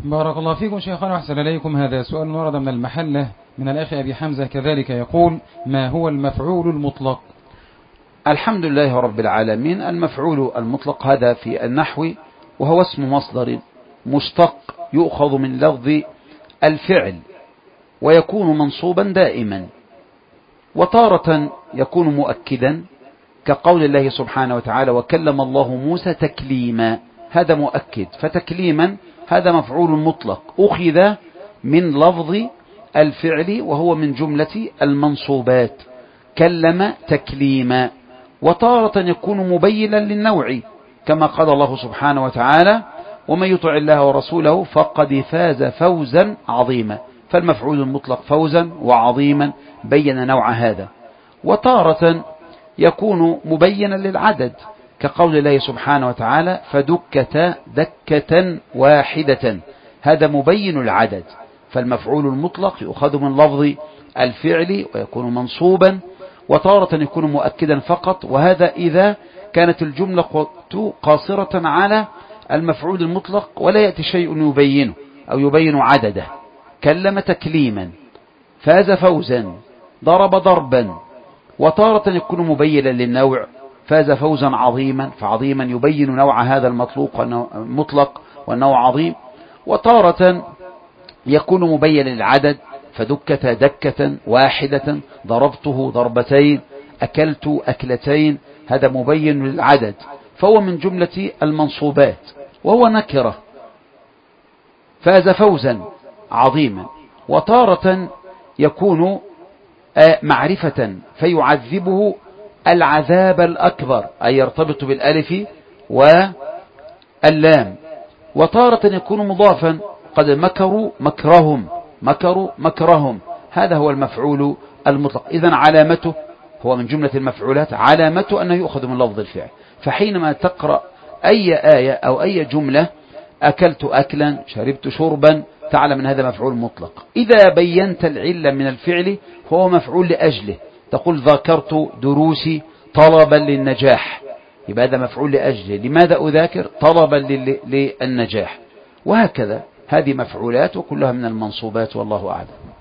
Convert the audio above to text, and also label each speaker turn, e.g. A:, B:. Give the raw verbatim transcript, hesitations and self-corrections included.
A: بارك الله فيكم شيخنا وأحسن إليكم. هذا سؤال ورد من المحلة من الأخ أبي حمزة كذلك، يقول: ما هو المفعول المطلق؟
B: الحمد لله رب العالمين. المفعول المطلق هذا في النحو وهو اسم مصدر مشتق يؤخذ من لفظ الفعل ويكون منصوبا دائما، وتارة يكون مؤكدا كقول الله سبحانه وتعالى: وكلم الله موسى تكليما، هذا مؤكد. فتكليما هذا مفعول مطلق أخذ من لفظ الفعل وهو من جملة المنصوبات، كلم تكليما. وتارة يكون مبينا للنوع كما قال الله سبحانه وتعالى: ومن يطع الله ورسوله فقد فاز فوزا عظيما. فالمفعول المطلق فوزا وعظيما بين نوع هذا. وتارة يكون مبينا للعدد كقول الله سبحانه وتعالى: فدكت دكة واحدة، هذا مبين العدد. فالمفعول المطلق يؤخذ من لفظ الفعل ويكون منصوبا، وتارة يكون مؤكدا فقط، وهذا إذا كانت الجملة قاصرة على المفعول المطلق ولا يأتي شيء يبينه أو يبين عدده. كلم تكليما، فاز فوزا، ضرب ضربا. وتارة يكون مبينا للنوع: فاز فوزا عظيما، فعظيما يبين نوع هذا المطلق المطلق والنوع عظيم. وتارة يكون مبينا للعدد: فدكة دكة واحدة، ضربته ضربتين، أكلت أكلتين، هذا مبين للعدد، فهو من جملة المنصوبات وهو نكرة. فاز فوزا عظيما. وتارة يكون معرفة فيعذبه العذاب الأكبر، أي يرتبط بالألف واللام. وتارة يكون مضافا: قد مكروا مكرهم، مكروا مكرهم، هذا هو المفعول المطلق. إذن علامته هو من جملة المفعولات، علامته أنه يؤخذ من لفظ الفعل. فحينما تقرأ أي آية أو أي جملة: أكلت أكلا، شربت شربا، تعلم أن هذا مفعول مطلق. إذا بينت العلة من الفعل فهو مفعول لأجله، تقول: ذاكرت دروسي طلبا للنجاح، يبقى هذا مفعول لأجله. لماذا أذاكر؟ طلبا للنجاح. وهكذا هذه مفعولات وكلها من المنصوبات، والله أعلم.